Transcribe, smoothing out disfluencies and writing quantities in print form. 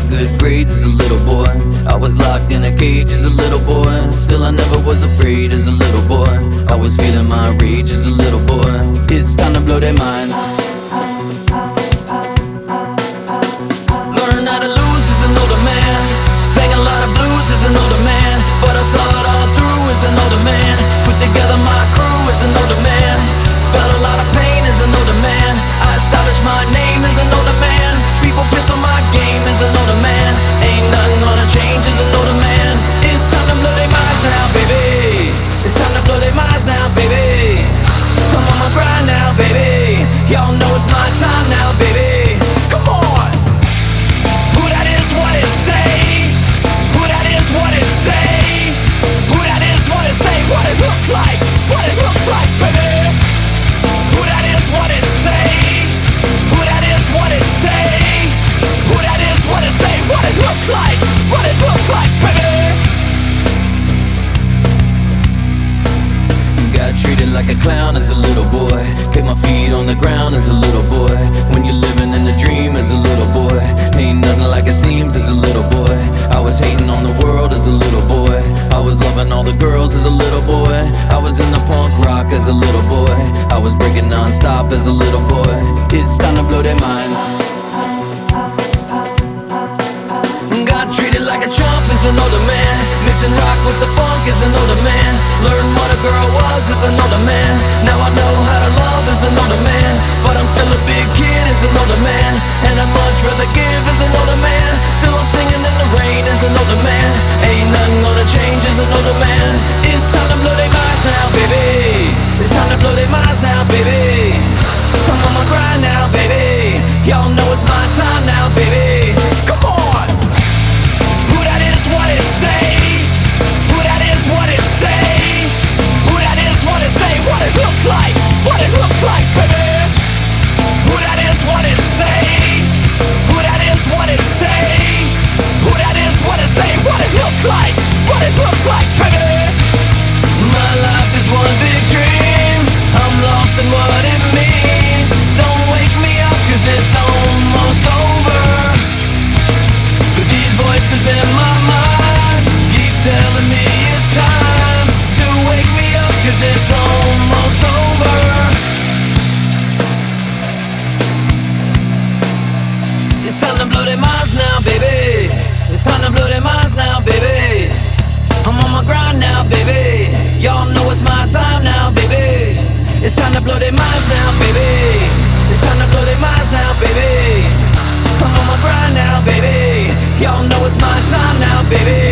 good grades as a little boy. I was locked in a cage as a little boy. Still I never was afraid as a little boy. I was feeling my rage as a little boy. It's time to blow their minds. Learn how to lose as an older man. Sang a lot of blues as an older man, but I saw it all through as an older man. Put together my crew as an older man. Felt a lot of pain as an older man. I established my name as an older man. People piss on my game as an older man. Ain't nothing gonna change as an older man. It's time to blow their minds now, baby. It's time to blow their minds now, baby. I'm on my grind now, baby. Y'all know it's my time now, baby. Come on. Who that is, what it say? Who that is, what it say? Who that is, what it say? What it looks like? What it looks like, baby. Who that is, what it say? Who that is, what it say? Who that is, what it say? What it looks like? What it looks like, baby. Got treated like a clown as a little boy. Kept my feet on the ground as a little boy. When you're living in the dream as a little boy, ain't nothing like it seems as a little boy. I was hating on the world as a little boy. I was loving all the girls as a little boy. I was in the punk rock as a little boy. I was breaking non-stop as a little boy. It's time to blow their minds. Got treated like a chump as an older man. Mixing rock with the funk as an older man. Learned what a girl was as an older man. Now I know how to love as an older man. But I'm still a big kid as an older man. And I'd much rather give as an older man. Still I'm singing in the rain as an older man. Ain't nothing gonna change as an older man. It's time to blow their minds now, baby. It's time to blow their minds now, baby. I'm on my grind now, baby. Y'all know it's my time now, baby. Come on. Who that is, what it say? Who that is, what it say? Who that is, what it say? What it looks like? What it looks like, baby. Who that is, what it say? Who that is, what it say? Who that is, what it say? What it looks like? What it looks like, baby. My life is one big dream. I'm lost in what it means. Don't wake me up 'cause it's almost over. But these voices in my mind keep telling me it's time to wake me up 'cause it's almost over. It's time to blow their minds now, baby. It's time to blow their minds now, baby. I'm on my grind now, baby. Y'all know it's my time now, baby. It's time to blow their minds now, baby. It's time to blow their minds now, baby. I'm on my grind now, baby. Y'all know it's my time now, baby.